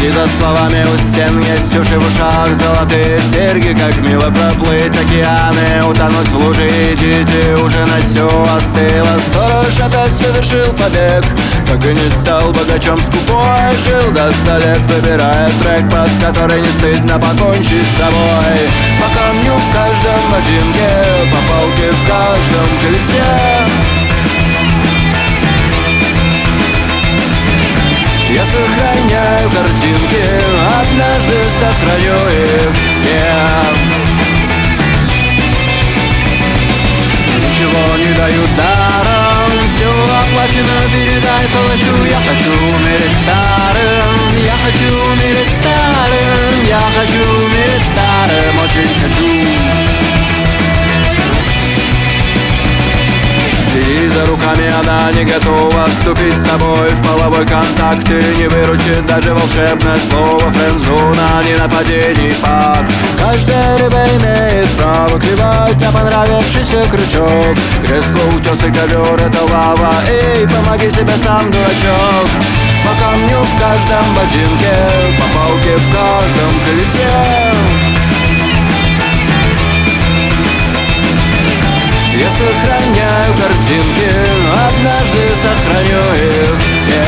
И за словами у стен есть уши в ушах, золотые серьги, как мило проплыть океаны, утонуть в луже, идите, уже на все остыло. Сторож опять совершил побег, так и не стал богачом, скупой жил до 100 лет, выбирая трек, под который не стыдно покончить с собой. По камню в каждом ботинке, по палке в каждом колесе. Я сохраняю картинки, однажды сохраню их все. Ничего не даю даром, все оплачено, передай палачу. Я хочу умереть старым, я хочу умереть старым, я хочу умереть старым, очень хочу. Следи за руками, она не готова вступить с тобой в половой контакт. И не выручит даже волшебное слово френдзона, не нападений пакт. Каждая рыба имеет право клевать на понравившийся крючок. Кресло, утес и ковер — это лава, эй, помоги себе сам, дурачок. По камню в каждом ботинке, по палке в каждом колесе. Я сохраняю картинки, однажды сохраню их все.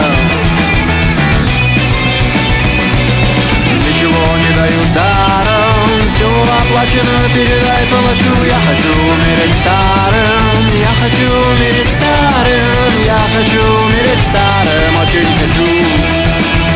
Ничего не даю даром, все оплачено, передай палачу. Я хочу умереть старым, я хочу умереть старым, я хочу умереть старым, очень хочу.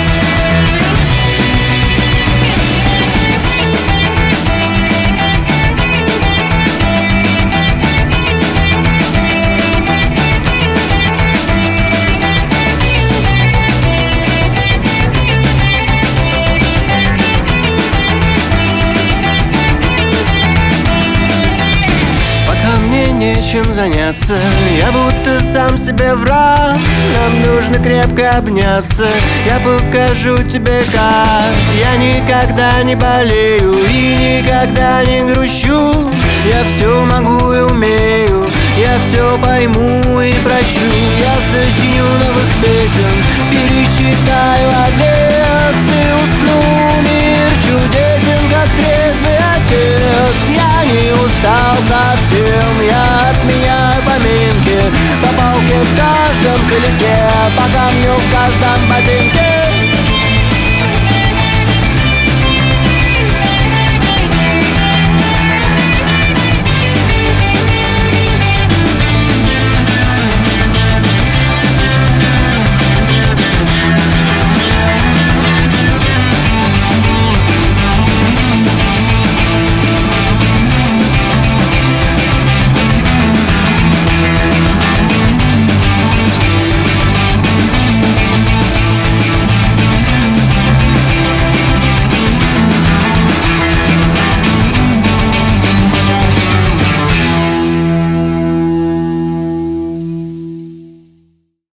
Нечем заняться, я будто сам себе враг. Нам нужно крепко обняться, я покажу тебе как. Я никогда не болею и никогда не грущу. Я все могу и умею, я все пойму и прощу. Я сочиню новых песен, пересчитаю овец и усну. Мир чудесен, как трезвый отец. Я не устал совсем, я отменяю поминки. По палке в каждом колесе, по камню в каждом ботинке.